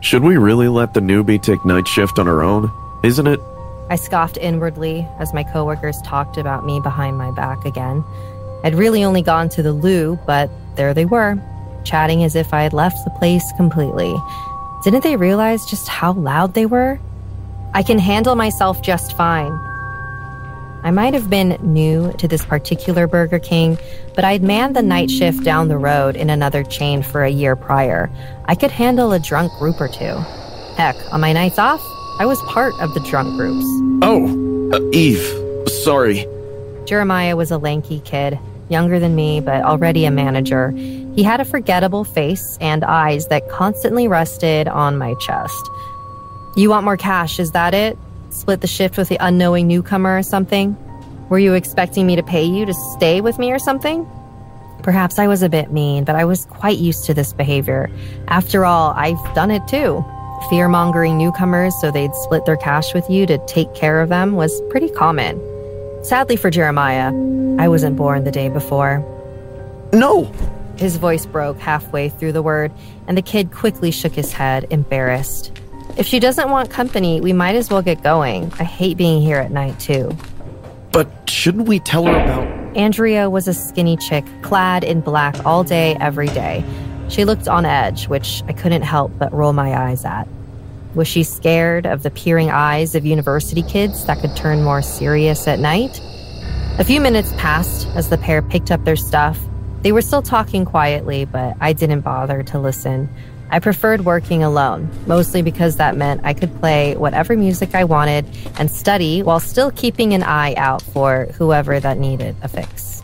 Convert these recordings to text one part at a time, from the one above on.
Should we really let the newbie take night shift on her own? Isn't it? I scoffed inwardly as my coworkers talked about me behind my back again. I'd really only gone to the loo, but there they were, chatting as if I had left the place completely. Didn't they realize just how loud they were? I can handle myself just fine. I might have been new to this particular Burger King, but I'd manned the night shift down the road in another chain for a year prior. I could handle a drunk group or two. Heck, on my nights off, I was part of the drunk groups. Oh, Eve, sorry. Jeremiah was a lanky kid, younger than me, but already a manager. He had a forgettable face and eyes that constantly rested on my chest. You want more cash, is that it? Split the shift with the unknowing newcomer or something? Were you expecting me to pay you to stay with me or something? Perhaps I was a bit mean, but I was quite used to this behavior. After all, I've done it too. Fear-mongering newcomers so they'd split their cash with you to take care of them was pretty common. Sadly for Jeremiah, I wasn't born the day before. No! His voice broke halfway through the word, and the kid quickly shook his head, embarrassed. If she doesn't want company, we might as well get going. I hate being here at night, too. But shouldn't we tell her about... Andrea was a skinny chick, clad in black all day, every day. She looked on edge, which I couldn't help but roll my eyes at. Was she scared of the peering eyes of university kids that could turn more serious at night? A few minutes passed as the pair picked up their stuff. They were still talking quietly, but I didn't bother to listen. I preferred working alone, mostly because that meant I could play whatever music I wanted and study while still keeping an eye out for whoever that needed a fix.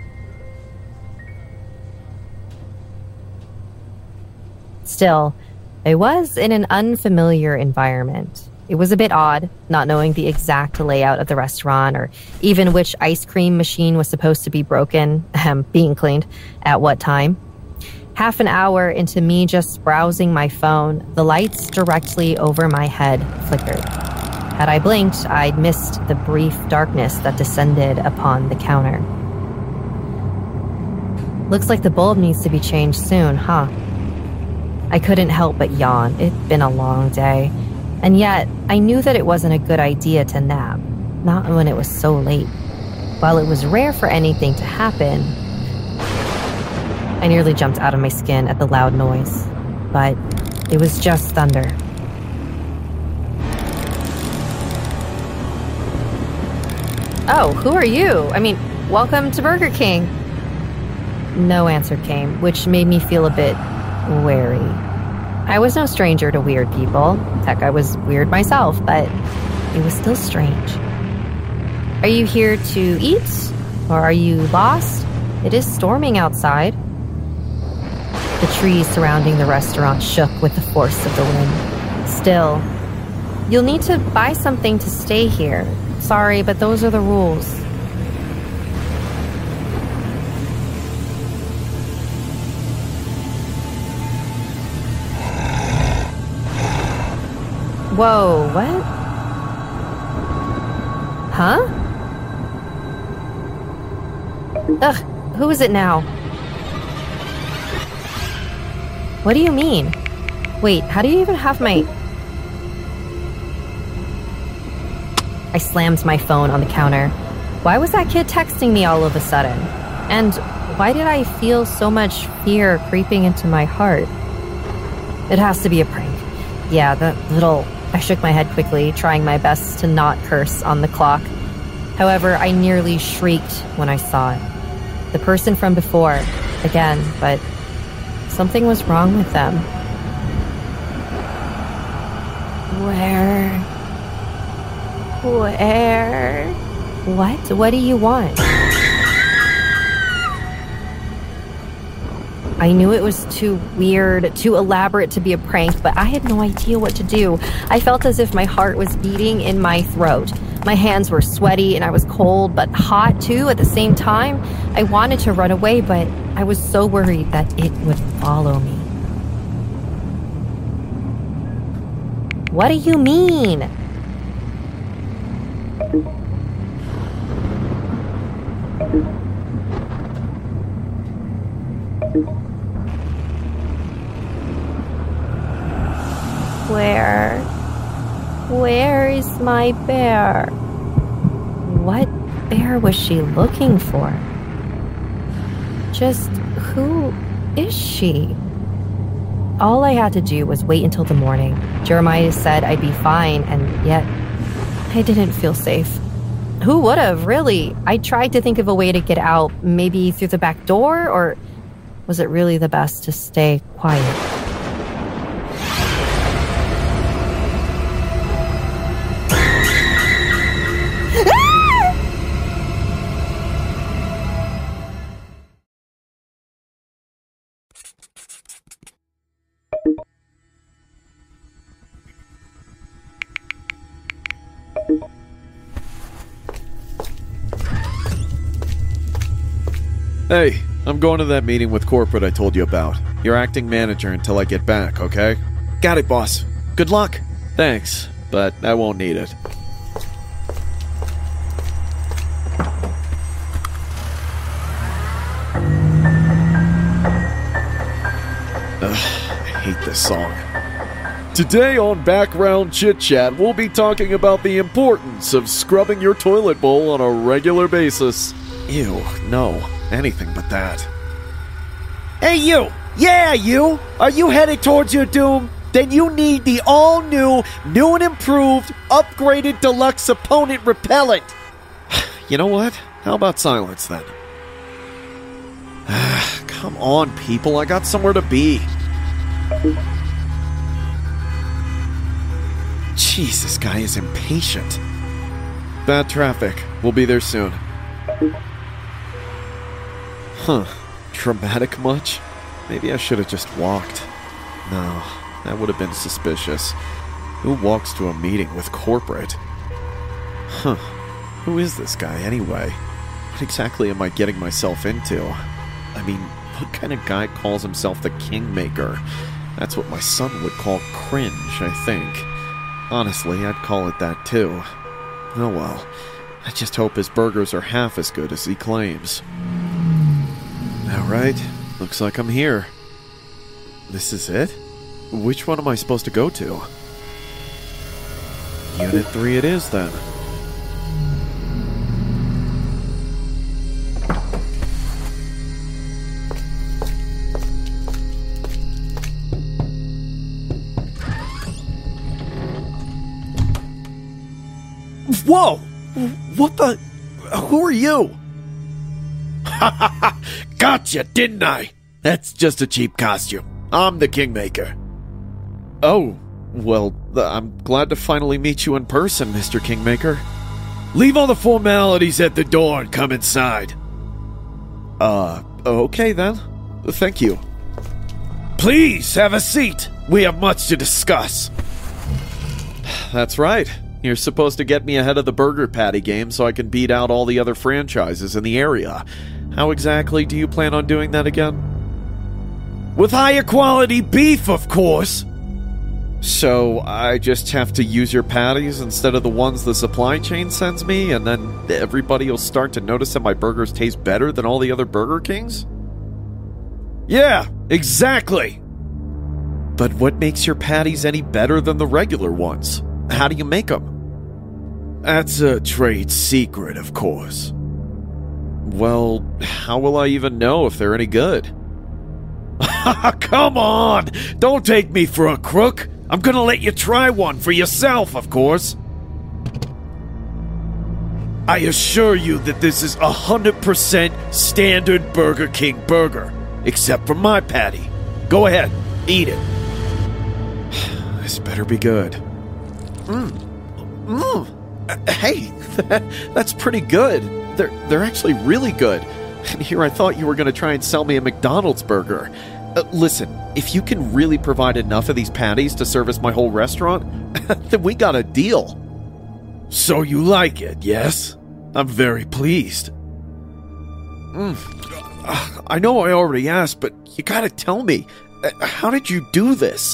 Still, I was in an unfamiliar environment. It was a bit odd, not knowing the exact layout of the restaurant or even which ice cream machine was supposed to be being cleaned, at what time. Half an hour into me just browsing my phone, the lights directly over my head flickered. Had I blinked, I'd missed the brief darkness that descended upon the counter. Looks like the bulb needs to be changed soon, huh? I couldn't help but yawn. It'd been a long day. And yet, I knew that it wasn't a good idea to nap, not when it was so late. While it was rare for anything to happen, I nearly jumped out of my skin at the loud noise, but it was just thunder. Oh, who are you? Welcome to Burger King. No answer came, which made me feel a bit wary. I was no stranger to weird people. Heck, I was weird myself, but it was still strange. Are you here to eat? Or are you lost? It is storming outside. The trees surrounding the restaurant shook with the force of the wind. Still, you'll need to buy something to stay here. Sorry, but those are the rules. Whoa, what? Huh? Ugh, who is it now? What do you mean? Wait, how do you even have my... I slammed my phone on the counter. Why was that kid texting me all of a sudden? And why did I feel so much fear creeping into my heart? It has to be a prank. Yeah, I shook my head quickly, trying my best to not curse on the clock. However, I nearly shrieked when I saw it. The person from before, again, but something was wrong with them. Where? What? What do you want? I knew it was too weird, too elaborate to be a prank, but I had no idea what to do. I felt as if my heart was beating in my throat. My hands were sweaty and I was cold, but hot too at the same time. I wanted to run away, but I was so worried that it would follow me. What do you mean? Where is my bear? What bear was she looking for? Just who is she? All I had to do was wait until the morning. Jeremiah said I'd be fine, and yet I didn't feel safe. Who would have, really? I tried to think of a way to get out, maybe through the back door, or was it really the best to stay quiet? Hey, I'm going to that meeting with corporate I told you about. You're acting manager until I get back, okay? Got it, boss. Good luck. Thanks, but I won't need it. I hate this song. Today on Background Chit Chat, we'll be talking about the importance of scrubbing your toilet bowl on a regular basis. Ew, no. Anything but that. Hey you! Yeah, you! Are you headed towards your doom? Then you need the all-new, new and improved, upgraded deluxe opponent repellent! You know what? How about silence then? Come on, people. I got somewhere to be. Jeez, this guy is impatient. Bad traffic. We'll be there soon. Huh. Dramatic much? Maybe I should have just walked. No, that would have been suspicious. Who walks to a meeting with corporate? Huh. Who is this guy anyway? What exactly am I getting myself into? I mean, what kind of guy calls himself the Kingmaker? That's what my son would call cringe, I think. Honestly, I'd call it that too. Oh well. I just hope his burgers are half as good as he claims. Alright, looks like I'm here. This is it? Which one am I supposed to go to? Unit 3 it is, then. Whoa! What the... Who are you? Ha ha ha! Gotcha, didn't I? That's just a cheap costume. I'm the Kingmaker. Oh, well, I'm glad to finally meet you in person, Mr. Kingmaker. Leave all the formalities at the door and come inside. Okay then. Thank you. Please, have a seat. We have much to discuss. That's right. You're supposed to get me ahead of the Burger Patty game so I can beat out all the other franchises in the area. How exactly do you plan on doing that again? With higher quality beef, of course. So I just have to use your patties instead of the ones the supply chain sends me, and then everybody will start to notice that my burgers taste better than all the other Burger Kings? Yeah, exactly. But what makes your patties any better than the regular ones? How do you make them? That's a trade secret, of course. Well, how will I even know if they're any good? Come on! Don't take me for a crook! I'm gonna let you try one for yourself, of course. I assure you that this is 100% standard Burger King burger, except for my patty. Go ahead, eat it. This better be good. Hey, that's pretty good. They're actually really good. And here I thought you were going to try and sell me a McDonald's burger. Listen, if you can really provide enough of these patties to service my whole restaurant, then we got a deal. So you like it, yes? I'm very pleased. I know I already asked, but you gotta tell me. How did you do this?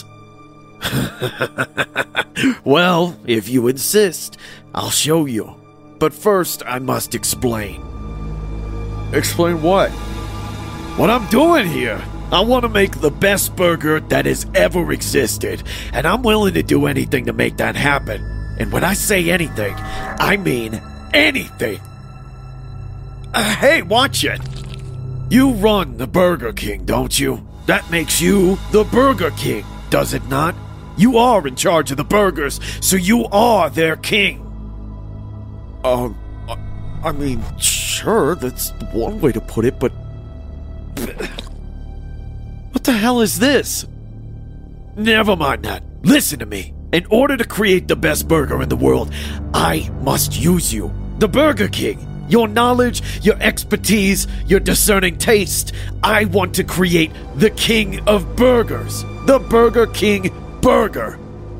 Well, if you insist, I'll show you. But first, I must explain. Explain what? What I'm doing here. I want to make the best burger that has ever existed, and I'm willing to do anything to make that happen. And when I say anything, I mean anything. Hey, watch it. You run the Burger King, don't you? That makes you the Burger King, does it not? You are in charge of the burgers, so you are their king. I mean, sure, that's one way to put it, but... What the hell is this? Never mind that. Listen to me. In order to create the best burger in the world, I must use you, the Burger King. Your knowledge, your expertise, your discerning taste. I want to create the king of burgers. The Burger King burger.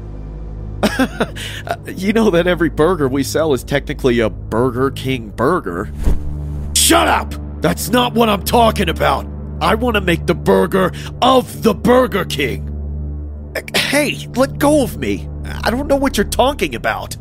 You know that every burger we sell is technically a Burger King burger. Shut up! That's not what I'm talking about. I want to make the burger of the Burger King. Hey, let go of me. I don't know what you're talking about.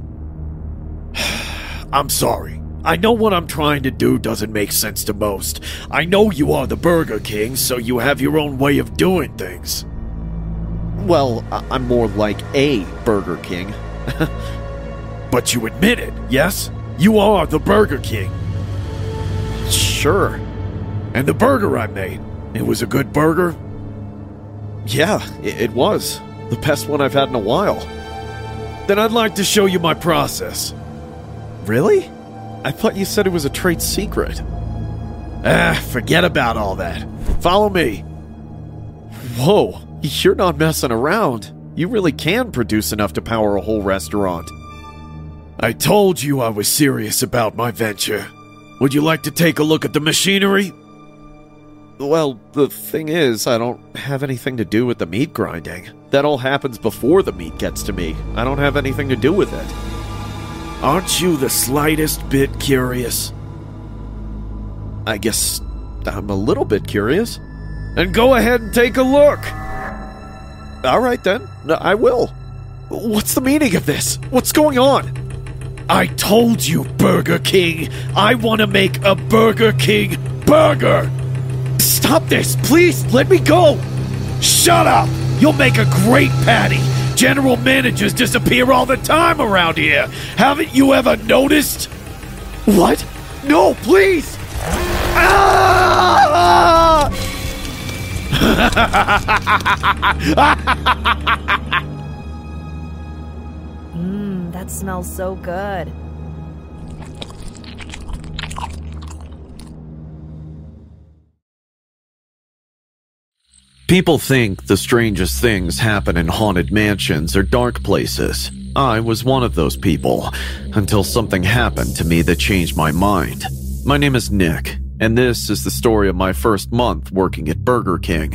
I'm sorry. I know what I'm trying to do doesn't make sense to most. I know you are the Burger King, so you have your own way of doing things. Well, I'm more like a Burger King. But you admit it, yes? You are the Burger King. Sure. And the burger I made, it was a good burger? Yeah, it was. The best one I've had in a while. Then I'd like to show you my process. Really? I thought you said it was a trade secret. Forget about all that. Follow me. Whoa, you're not messing around. You really can produce enough to power a whole restaurant. I told you I was serious about my venture. Would you like to take a look at the machinery? Well, the thing is, I don't have anything to do with the meat grinding. That all happens before the meat gets to me. I don't have anything to do with it. Aren't you the slightest bit curious? I guess I'm a little bit curious. And go ahead and take a look. All right then, I will. What's the meaning of this? What's going on? I told you, Burger King, I want to make a Burger King burger. Stop this, please, let me go. Shut up, you'll make a great patty. General managers disappear all the time around here. Haven't you ever noticed? What? No, please! Ah! That smells so good. People think the strangest things happen in haunted mansions or dark places. I was one of those people, until something happened to me that changed my mind. My name is Nick, and this is the story of my first month working at Burger King.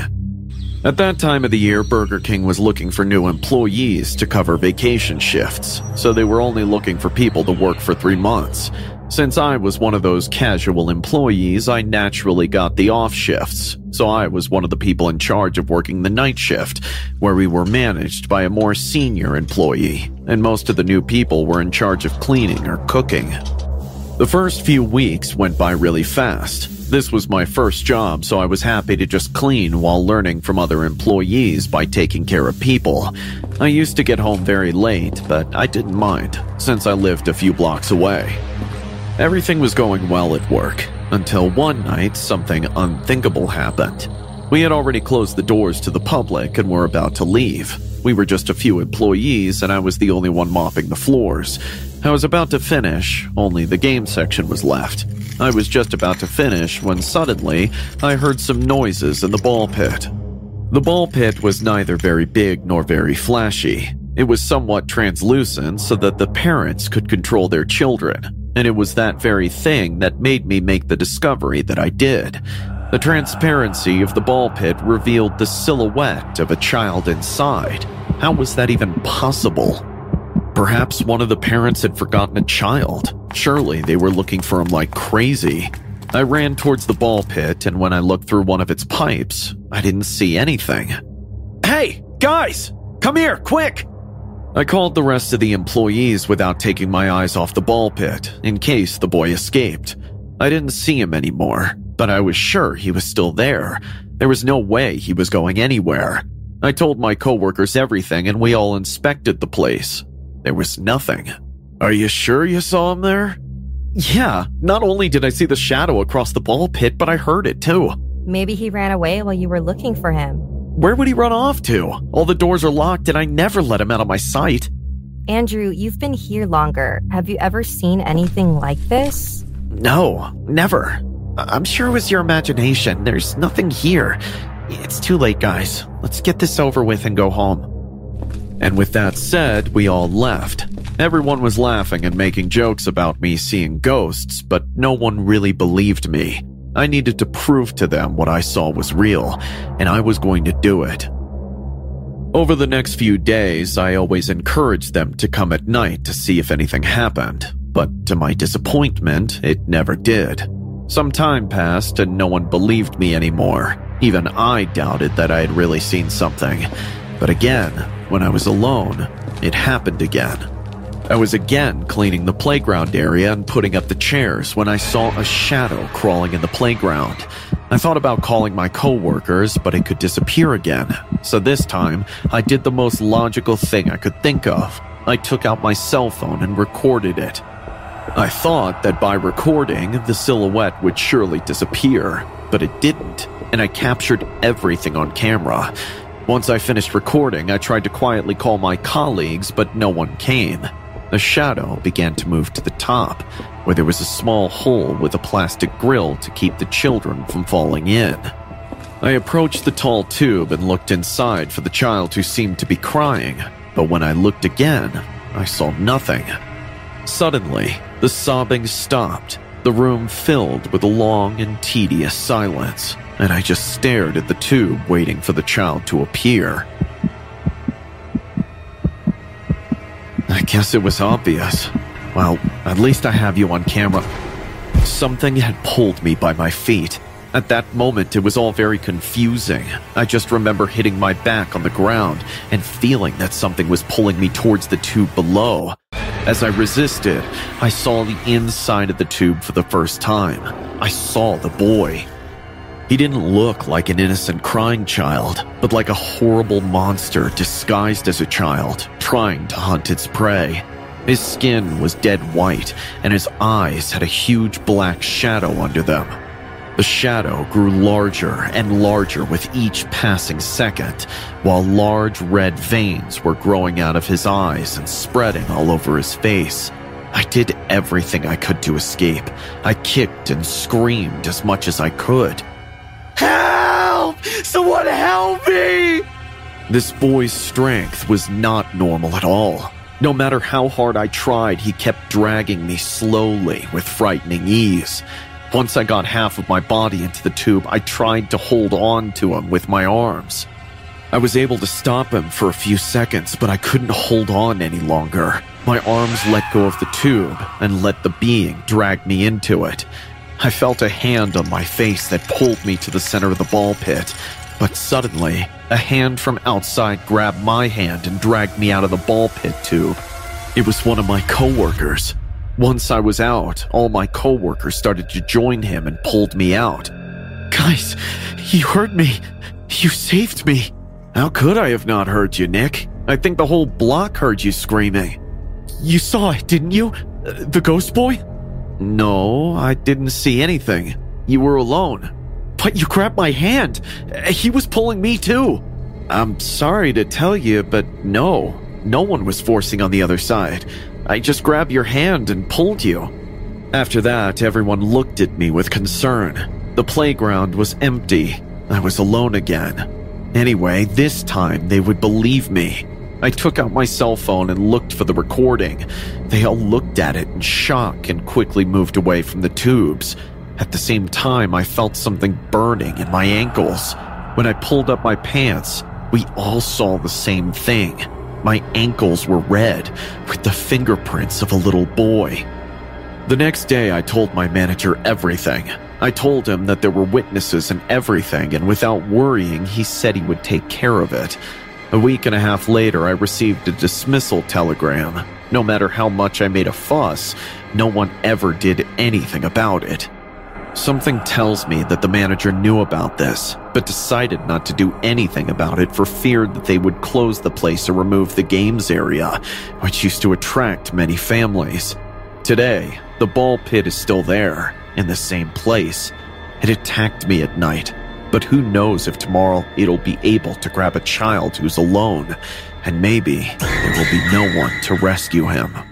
At that time of the year, Burger King was looking for new employees to cover vacation shifts, so they were only looking for people to work for 3 months. Since I was one of those casual employees, I naturally got the off shifts, so I was one of the people in charge of working the night shift, where we were managed by a more senior employee, and most of the new people were in charge of cleaning or cooking. The first few weeks went by really fast. This was my first job, so I was happy to just clean while learning from other employees by taking care of people. I used to get home very late, but I didn't mind, since I lived a few blocks away. Everything was going well at work, until one night something unthinkable happened. We had already closed the doors to the public and were about to leave. We were just a few employees, and I was the only one mopping the floors. I was about to finish, only the game section was left. I was just about to finish when suddenly I heard some noises in the ball pit. The ball pit was neither very big nor very flashy. It was somewhat translucent so that the parents could control their children, and it was that very thing that made me make the discovery that I did. The transparency of the ball pit revealed the silhouette of a child inside. How was that even possible? Perhaps one of the parents had forgotten a child. Surely they were looking for him like crazy. I ran towards the ball pit, and when I looked through one of its pipes, I didn't see anything. Hey, guys! Come here, quick! I called the rest of the employees without taking my eyes off the ball pit, in case the boy escaped. I didn't see him anymore, but I was sure he was still there. There was no way he was going anywhere. I told my coworkers everything and we all inspected the place. There was nothing. Are you sure you saw him there? Yeah, not only did I see the shadow across the ball pit, but I heard it too. Maybe he ran away while you were looking for him. Where would he run off to? All the doors are locked and I never let him out of my sight. Andrew, you've been here longer. Have you ever seen anything like this? No, never. I'm sure it was your imagination. There's nothing here. It's too late, guys. Let's get this over with and go home. And with that said, we all left. Everyone was laughing and making jokes about me seeing ghosts, but no one really believed me. I needed to prove to them what I saw was real, and I was going to do it. Over the next few days, I always encouraged them to come at night to see if anything happened, but to my disappointment, it never did. Some time passed and no one believed me anymore. Even I doubted that I had really seen something. But again, when I was alone, it happened again. I was again cleaning the playground area and putting up the chairs when I saw a shadow crawling in the playground. I thought about calling my coworkers, but it could disappear again. So this time, I did the most logical thing I could think of. I took out my cell phone and recorded it. I thought that by recording, the silhouette would surely disappear, but it didn't, and I captured everything on camera. Once I finished recording, I tried to quietly call my colleagues, but no one came. The shadow began to move to the top, where there was a small hole with a plastic grill to keep the children from falling in. I approached the tall tube and looked inside for the child who seemed to be crying, but when I looked again, I saw nothing. Suddenly, the sobbing stopped. The room filled with a long and tedious silence, and I just stared at the tube waiting for the child to appear. I guess it was obvious. Well, at least I have you on camera. Something had pulled me by my feet. At that moment, it was all very confusing. I just remember hitting my back on the ground and feeling that something was pulling me towards the tube below. As I resisted, I saw the inside of the tube for the first time. I saw the boy. He didn't look like an innocent crying child, but like a horrible monster disguised as a child, trying to hunt its prey. His skin was dead white, and his eyes had a huge black shadow under them. The shadow grew larger and larger with each passing second, while large red veins were growing out of his eyes and spreading all over his face. I did everything I could to escape. I kicked and screamed as much as I could. Help! Someone help me! This boy's strength was not normal at all. No matter how hard I tried, he kept dragging me slowly with frightening ease. Once I got half of my body into the tube, I tried to hold on to him with my arms. I was able to stop him for a few seconds, but I couldn't hold on any longer. My arms let go of the tube and let the being drag me into it. I felt a hand on my face that pulled me to the center of the ball pit, but suddenly, a hand from outside grabbed my hand and dragged me out of the ball pit tube. It was one of my coworkers. Once I was out, all my coworkers started to join him and pulled me out. Guys, you heard me. You saved me. How could I have not heard you, Nick? I think the whole block heard you screaming. You saw it, didn't you? The ghost boy? No, I didn't see anything. You were alone. But you grabbed my hand. He was pulling me too. I'm sorry to tell you, but no one was forcing on the other side. I just grabbed your hand and pulled you. After that, everyone looked at me with concern. The playground was empty. I was alone again. Anyway, this time they would believe me. I took out my cell phone and looked for the recording. They all looked at it in shock and quickly moved away from the tubes. At the same time, I felt something burning in my ankles. When I pulled up my pants, we all saw the same thing. My ankles were red, with the fingerprints of a little boy. The next day, I told my manager everything. I told him that there were witnesses and everything, and without worrying, he said he would take care of it. A week and a half later, I received a dismissal telegram. No matter how much I made a fuss, no one ever did anything about it. Something tells me that the manager knew about this, but decided not to do anything about it for fear that they would close the place or remove the games area, which used to attract many families. Today, the ball pit is still there, in the same place. It attacked me at night, but who knows if tomorrow it'll be able to grab a child who's alone, and maybe there will be no one to rescue him.